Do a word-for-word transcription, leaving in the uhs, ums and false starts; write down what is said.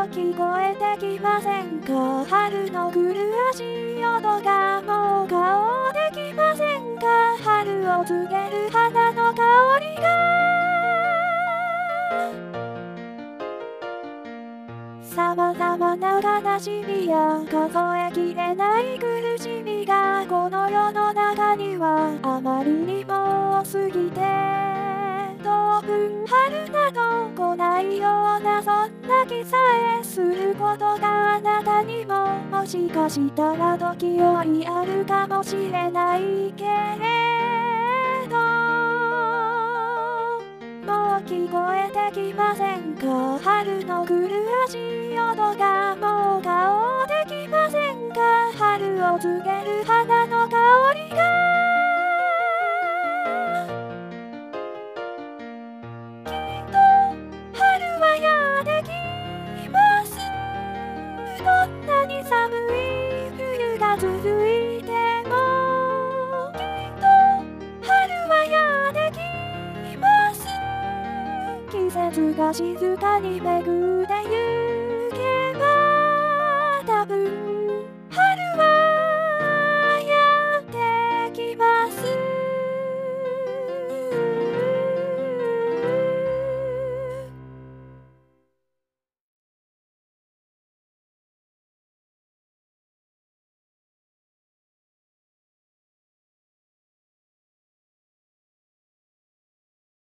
聞こえてきませんか？春の来る足音がもう顔できませんか？春を告げる花の香りが様々な悲しみや数えきれない苦しみがこの世の中にはあまりにも多すぎて、当分春など来ないようなそんな気さえすることがあなたにももしかしたら時折あるかもしれないけれど、もう聞こえてきませんか？春の来る足音がもう顔できませんか？春を告げる花の香りがきっと春はやってきます。どんなに寒い冬が続いてもきっと春はやってきます。季節が静かに巡ってゆく